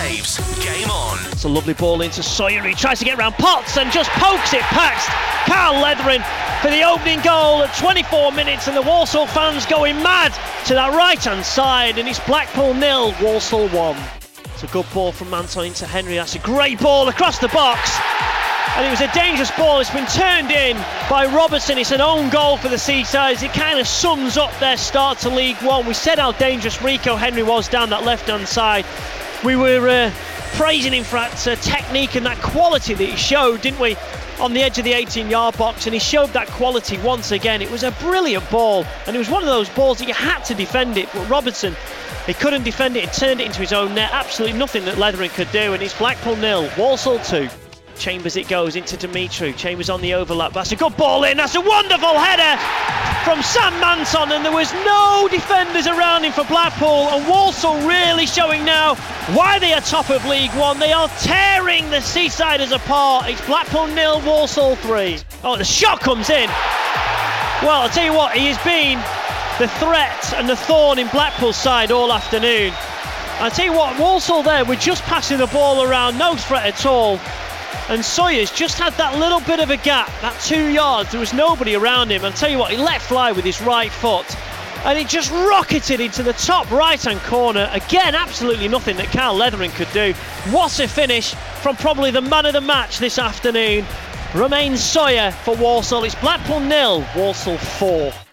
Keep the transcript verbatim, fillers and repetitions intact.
Dave's Game On. It's a lovely ball into Sawyer. He tries to get around Potts and just pokes it past Carl Leathering for the opening goal at twenty-four minutes, and the Walsall fans going mad to that right hand side, and it's Blackpool nil, Walsall one. It's a good ball from Manton into Henry. That's a great ball across the box, and it was a dangerous ball. It's been turned in by Robertson. It's an own goal for the Seasides. It kind of sums up their start to League One. We said how dangerous Rico Henry was down that left hand side. We were uh, praising him for that uh, technique and that quality that he showed, didn't we, on the edge of the eighteen yard box, and he showed that quality once again. It was a brilliant ball, and it was one of those balls that you had to defend it, but Robertson, he couldn't defend it. He turned it into his own net. Absolutely nothing that Leathering could do, and it's Blackpool nil, Walsall two. Chambers it goes into Dimitri. Chambers on the overlap. That's a good ball in. That's a wonderful header from Sam Manton, and there was no defenders around him for Blackpool, and Walsall really showing now why they are top of League One. They are tearing the Seasiders apart. It's Blackpool nil, Walsall three. Oh, the shot comes in. Well, I'll tell you what, he has been the threat and the thorn in Blackpool's side all afternoon. I'll tell you what, Walsall there were just passing the ball around, no threat at all. And Sawyer's just had that little bit of a gap, that two yards. There was nobody around him. I'll tell you what, he let fly with his right foot, and it just rocketed into the top right-hand corner. Again, absolutely nothing that Carl Leathering could do. What a finish from probably the man of the match this afternoon. Romain Sawyer for Walsall. It's Blackpool nil, Walsall four.